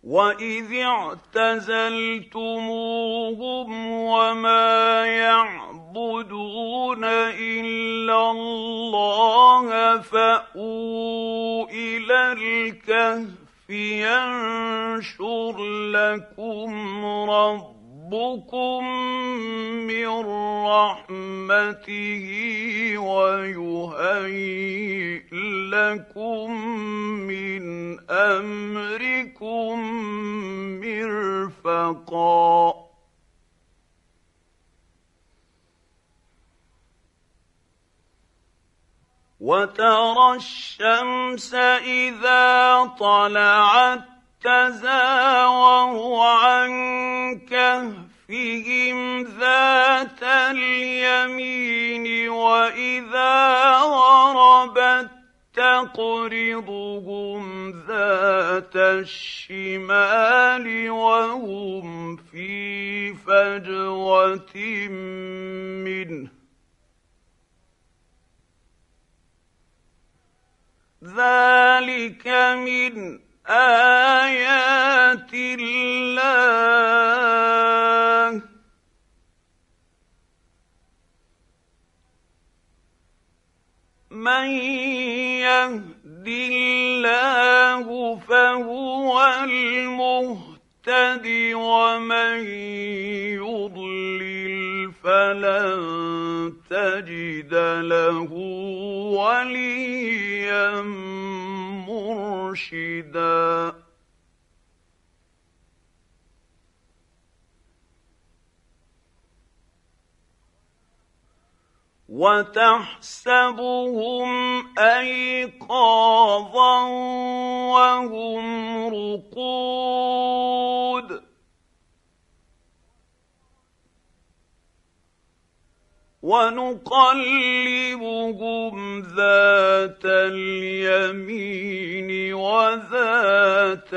وإذ اعتزلتموهم وما يعبدون إلا الله فأووا إلى الكهف ينشر لكم ربكم من رحمته ويهيئ لكم من أمركم مرفقا وترى الشمس إذا طلعت تزاور عن كهفهم ذات اليمين وإذا غربت تقرضهم ذات الشمال وهم في فجوة منه ذلك من آيات الله من يهد الله فهو المهتد ومن يضلل فلن تجد له وليا مرشدا وتحسبهم أيقاظا وهم رقود ونقلبهم ذات اليمين وذات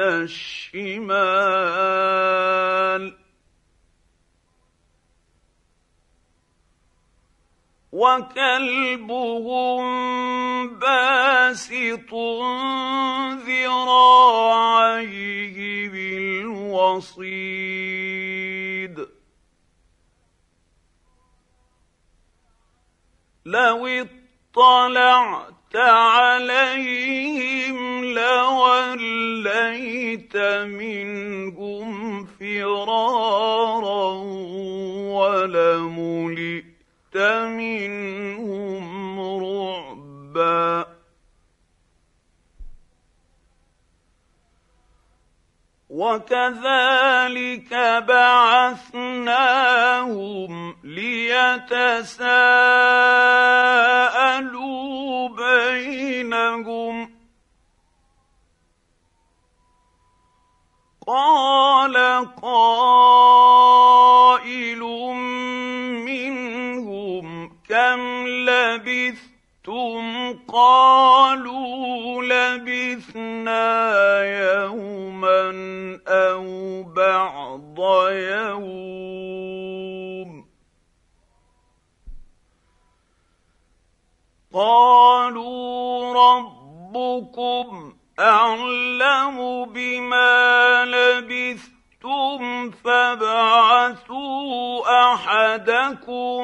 الشمال وكلبهم باسط ذراعيه بالوصيد لو اطلعت عليهم لوليت منهم فرارا ولملئت منهم رعبا وكذلك بعثناهم ليتساءلوا بينهم قال قائل منهم كم لبثتم قالوا لبثنا يوما أو بعض يوم قالوا ربكم أعلم بما لبثتم فابعثوا أحدكم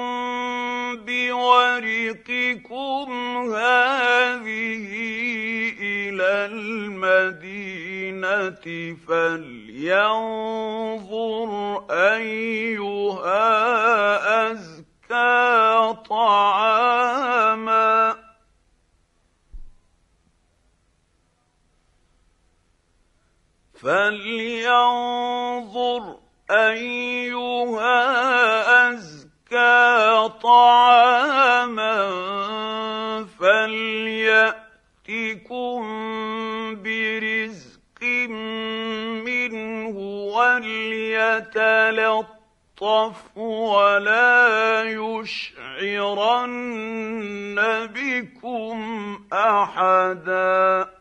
بورقكم هذه إلى المدينة فلينظر أيها أزكى طعاما فلينظر أيها أزكى طعاما فليأتكم برزق منه وليتلطف ولا يشعرن بكم أحدا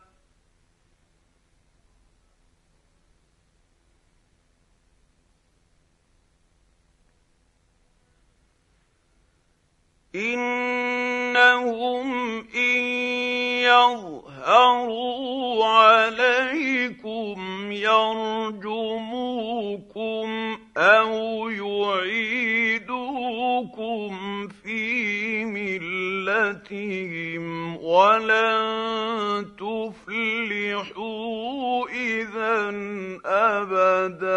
إنهم إن يظهروا يظهروا عليكم يرجموكم أو يعيدوكم في ملتهم ولن تفلحوا إذا أبدا.